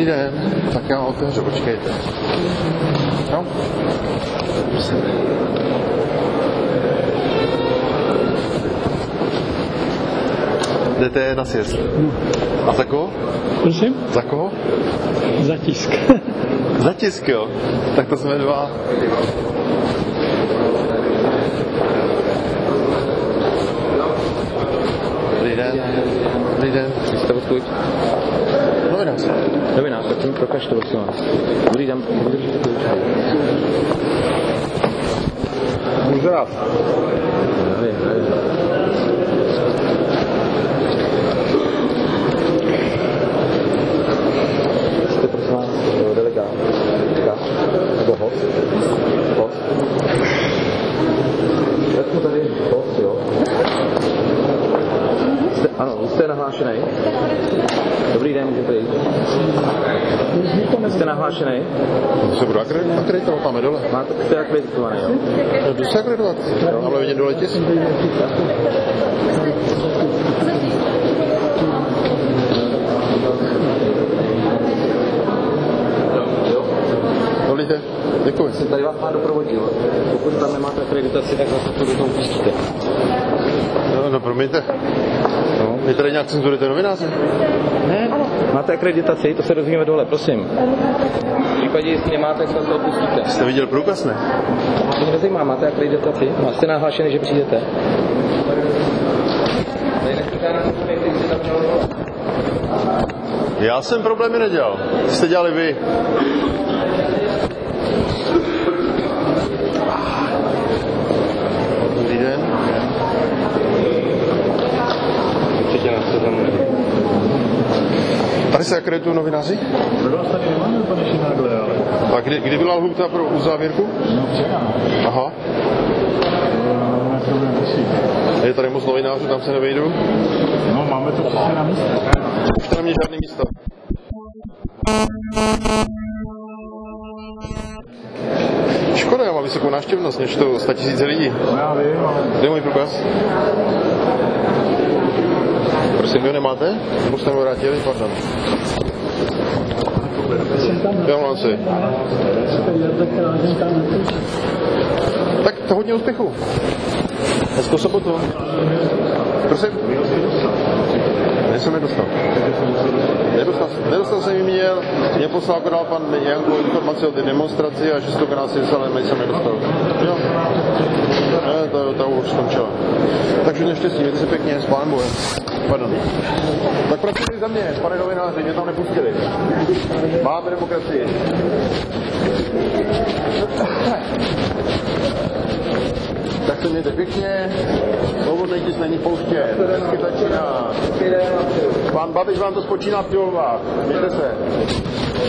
Dobrý den, tak já otevřu, počkejte. No. Jdete na sjezd. A za koho? Prosím? Za koho? Za tisk. Za tisk, jo? Tak to jsme dva. Dobrý den. Dobrý den. Jste odkud? Novinář. Novinář, tak mi prokažte, prosím vás. Dobrý den. Můžu rád. Jste, prosím vás, delegát. Nebo host. Jak jsme tady host, jo? Ano, jste nahlášený. Dobrý den, můžete jít. Jste nahlášený? To se budu akreditovat, máme dole. Jste akreditovaný, jo? Jdu se akreditovat. Tamhle vidím dole tisk. Dovolíte? Děkuji. Jsem tady vás má doprovodil. Pokud tam nemáte akreditaci, tak vás to do toho pustíte. No, promiňte. No. Vy tady nějak cenzurujete novináře? Ne, máte akreditaci, to se dozvíme dole, prosím. V případě, jestli nemáte, tak se vás to pustíte. Jste viděl průkaz, ne? To mě nezajímá, máte akreditaci? No, jste nahlášený, že přijdete? Já jsem problémy nedělal. Co jste dělali vy? Dobrý den. Určitě nás to tam neví. Tady se akreditují novináři? Pro vás tady nemáme, pane Šinágle, ale... A kdy byla lhůta pro uzávěrku? No, včera. Aha. Je tady moc novinářů, tam se nevejdu? No, máme to přesně na místě. Už to neměl žádný místo. Škoda, já mám vysokou návštěvnost, než to 100 000 lidí. No, já vím, ale... Kde je můj průkaz? Prosím, vy ho nemáte? Nebo jste mi vrátili? Pardon. Já mám si. Tak to hodně úspěchu. Hezkou sobotu. Prosím? Nejsem nedostal. Nedostal jsem jim měl. Mě poslal akorát pan Janko informaci o té demonstraci a že 100krát si vzal, ale nejsem nedostal. Jo. Ne, to už skončila. Takže neštěstí, mějte se pěkně, s pánem Bohem. Pardon. Tak pracujte za mě, pane novináři, mě tam nepustili. Máme demokracii. Tak se mějte pěkně, svobodný tisk není pouště, hezky začíná. Pán Babiš vám to spočíná v pilvách, mějte se.